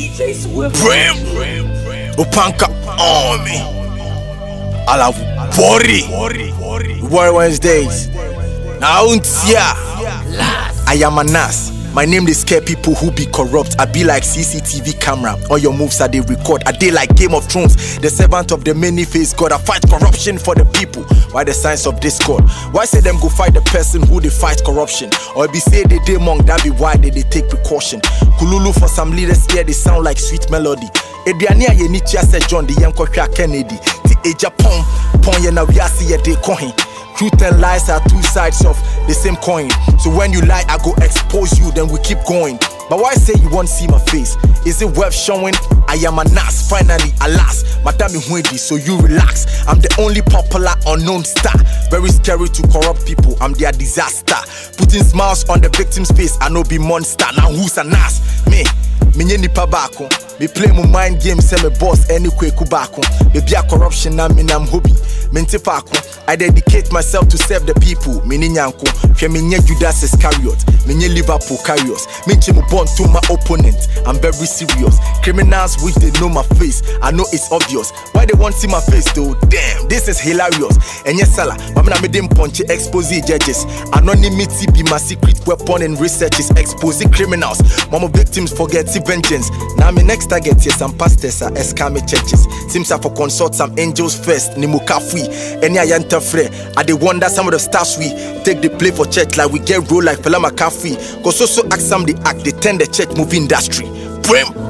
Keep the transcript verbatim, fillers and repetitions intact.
Brim, Upanka Army, I love Bori, War Wednesdays. Now, yeah, I am a Nas. My name they scare people who be corrupt. I be like C C T V camera. All your moves are they record. I dey like Game of Thrones, the servant of the many-faced God. I fight corruption for the people. Why the signs of discord? Why say them go fight the person who they fight corruption? Or be say they dey monk, that be why they, they take precaution. Kululu for some leaders here, they sound like sweet melody. Ediania ye nicha said John the Yanko Kennedy. The Aja Pong, Pong ye na we are see ye de coin. Truth and lies are two sides of the same coin. So when you lie, I go expose you, then we keep going. But why say you won't see my face? Is it worth showing? I am a Nas, finally, alas. Madame Huedi, so you relax. I'm the only popular unknown star. Very scary to corrupt people, I'm their disaster. Putting smiles on the victim's face, I know be monster. Now who's a Nas? Me. Minye nipa bako. Me play my mind game, say me boss any kwe kubako. Me be a corruption na me nam hobby. Mente pako. I dedicate myself to serve the people. Mini nyanko. She minye Judas Iscariot. Minye Liverpool carriers. Minche mo born to my opponent. I'm very serious. Criminals wish they know my face. I know it's obvious. Why they won't see my face though? Damn, this is hilarious. And yes, Salah, mama me dem punch expose judges. Anonymity be my secret weapon in researches. Exposing criminals. Mama victims forget vengeance. Now my next target here some pastors are escame churches. Seems I for consult some angels first. Ni mukafui. Any ayanta free. I dey wonder some of the stars we take the play for church like we get roll like Fela McCaffrey. Cause also ask some the act they turn the church movie industry. Brim.